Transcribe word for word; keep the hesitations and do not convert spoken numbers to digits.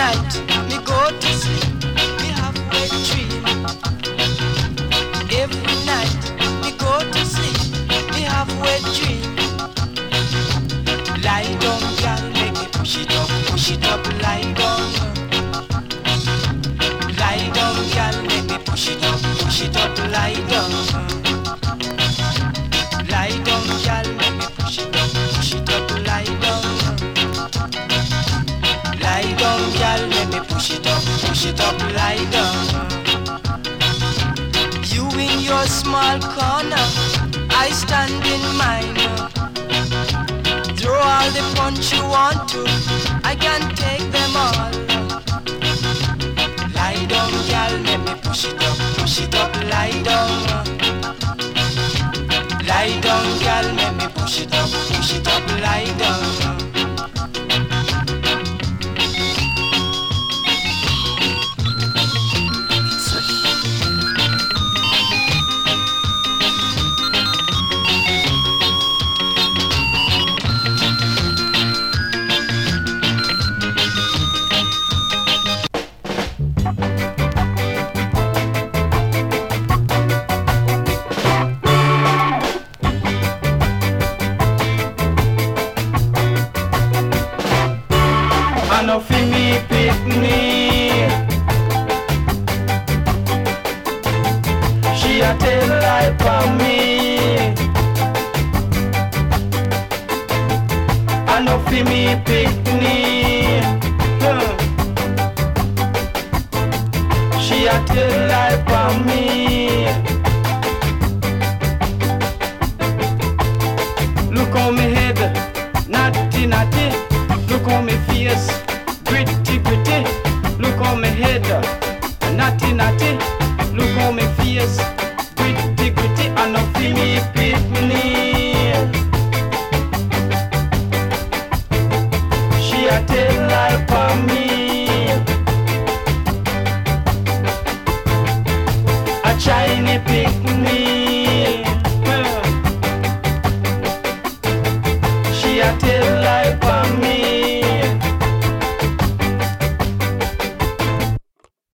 night me go to sleep, me have wet dream. Every night me go to sleep, me have wet dream. Lie down, girl, make me push it up, push it up, lie down. Lie down, girl, make me push it up, push it up, lie down. Lie down, girl, make me push it up, push it up, lie down. Lie down, girl, let me push it up, push it up, lie down. You in your small corner, I stand in mine. Throw all the punch you want to, I can take them all. Lie down, girl, let me push it up, push it up, lie down. Lie down, girl, let me push it up, push it up, lie down. No fi me pick me. She a tell lie for me. I no fi me pick me. Huh. She a tell lie for me. Look on me head, natty natty. Look on me face, gritty gritty. Look on me head, natty natty. Look on me face, gritty gritty. I no fi me pick me. She a tell lie for me. A Chinese pick me.